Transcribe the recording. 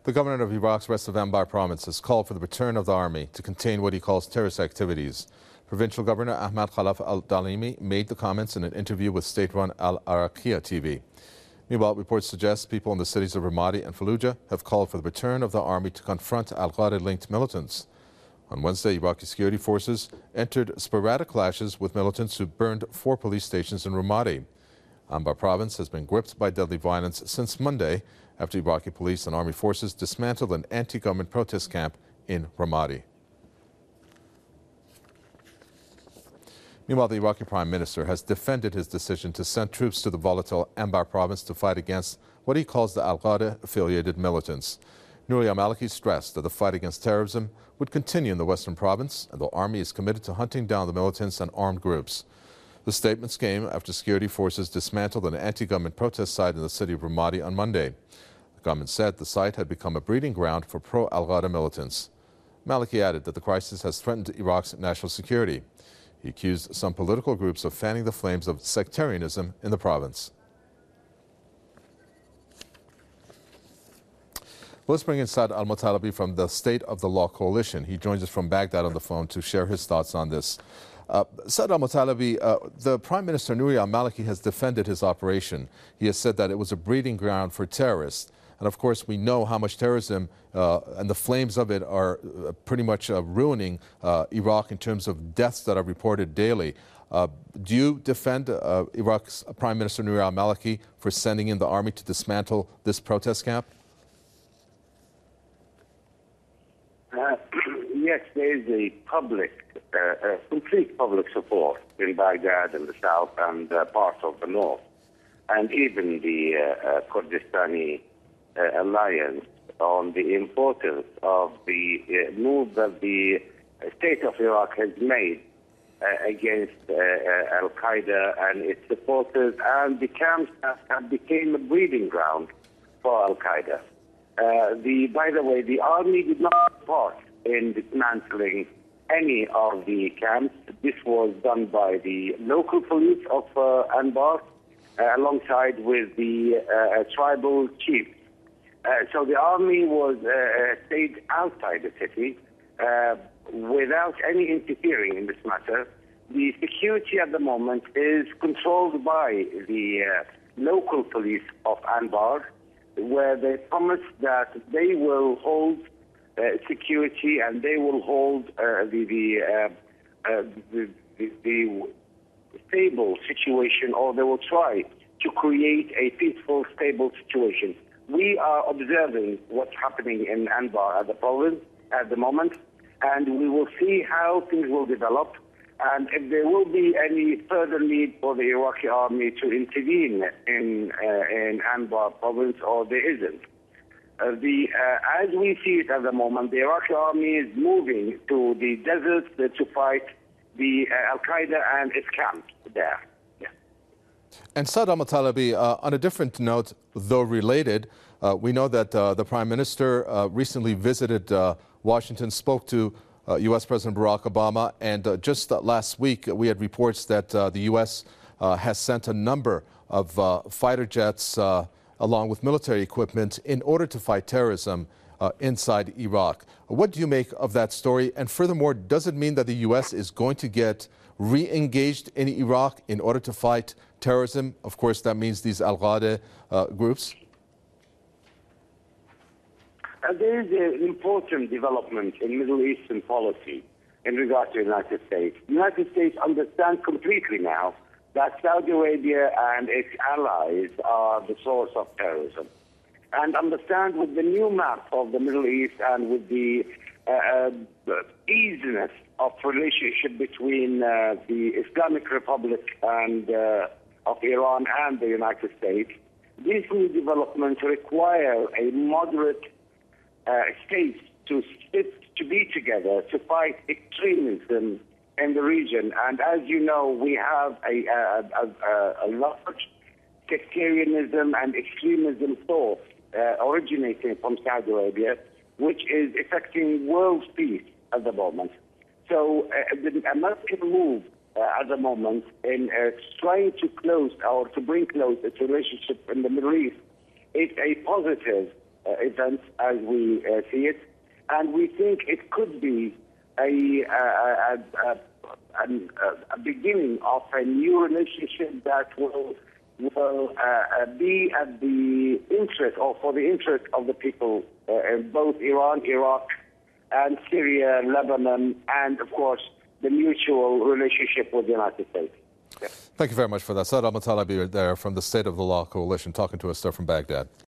The governor of Iraq's rest of Anbar province has called for the return of the army to contain what he calls terrorist activities. Provincial Governor Ahmad Khalaf al-Dalimi made the comments in an interview with state-run Al Araqiya TV. Meanwhile, reports suggest people in the cities of Ramadi and Fallujah have called for the return of the army to confront al-Qaeda-linked militants. On Wednesday, Iraqi security forces entered sporadic clashes with militants who burned 4 police stations in Ramadi. Anbar province has been gripped by deadly violence since Monday after Iraqi police and army forces dismantled an anti-government protest camp in Ramadi. Meanwhile, the Iraqi Prime Minister has defended his decision to send troops to the volatile Anbar province to fight against what he calls the al-Qaeda-affiliated militants. Nouri al-Maliki stressed that the fight against terrorism would continue in the western province and the army is committed to hunting down the militants and armed groups. The statements came after security forces dismantled an anti-government protest site in the city of Ramadi on Monday. The government said the site had become a breeding ground for pro-al-Qaeda militants. Maliki added that the crisis has threatened Iraq's national security. He accused some political groups of fanning the flames of sectarianism in the province. Let's bring in Saad Al-Mutalabi from the State of the Law Coalition. He joins us from Baghdad on the phone to share his thoughts on this. Saad Al-Mutalabi, the Prime Minister Nouri al-Maliki has defended his operation. He has said that it was a breeding ground for terrorists. And of course, we know how much terrorism and the flames of it are pretty much ruining Iraq in terms of deaths that are reported daily. Do you defend Iraq's Prime Minister Nouri al-Maliki for sending in the army to dismantle this protest camp? Yes, there is a complete public support in Baghdad and the south and parts of the north, and even the Kurdistani alliance on the importance of the move that the state of Iraq has made against al-Qaeda and its supporters, and the camps have become a breeding ground for al-Qaeda. By the way, the army did not take part in dismantling any of the camps. This was done by the local police of Anbar alongside with the tribal chiefs. So the army was stayed outside the city without any interfering in this matter. The security at the moment is controlled by the local police of Anbar, where they promised that they will hold security and they will hold the stable situation, or they will try to create a peaceful, stable situation. We are observing what's happening in Anbar at the province at the moment, and we will see how things will develop, and if there will be any further need for the Iraqi army to intervene in Anbar province, or there isn't. As we see it at the moment, the Iraqi army is moving to the deserts to fight the al-Qaeda and its camps there. And Saad Al-Mutalabi, on a different note, though related, we know that the Prime Minister recently visited Washington, spoke to U.S. President Barack Obama, and just last week we had reports that the U.S. Has sent a number of fighter jets along with military equipment in order to fight terrorism inside Iraq. What do you make of that story? And furthermore, does it mean that the U.S. is going to get re-engaged in Iraq in order to fight terrorism? Of course, that means these al-Qaeda groups. There is an important development in Middle Eastern policy in regard to the United States. The United States understands completely now that Saudi Arabia and its allies are the source of terrorism, and understand with the new map of the Middle East and with the easiness of relationship between the Islamic Republic and of Iran and the United States, these new developments require a moderate states to be together to fight extremism in the region. And as you know, we have a large sectarianism and extremism source originating from Saudi Arabia, which is affecting world peace at the moment. So the American move at the moment in trying to close or to bring close its relationship in the Middle East is a positive events as we see it. And we think it could be a beginning of a new relationship that will be at the interest, or for the interest of the people in both Iran, Iraq, and Syria, Lebanon, and of course the mutual relationship with the United States. Thank you very much for that. Saad Al-Matalabi there from the State of the Law Coalition talking to us there from Baghdad.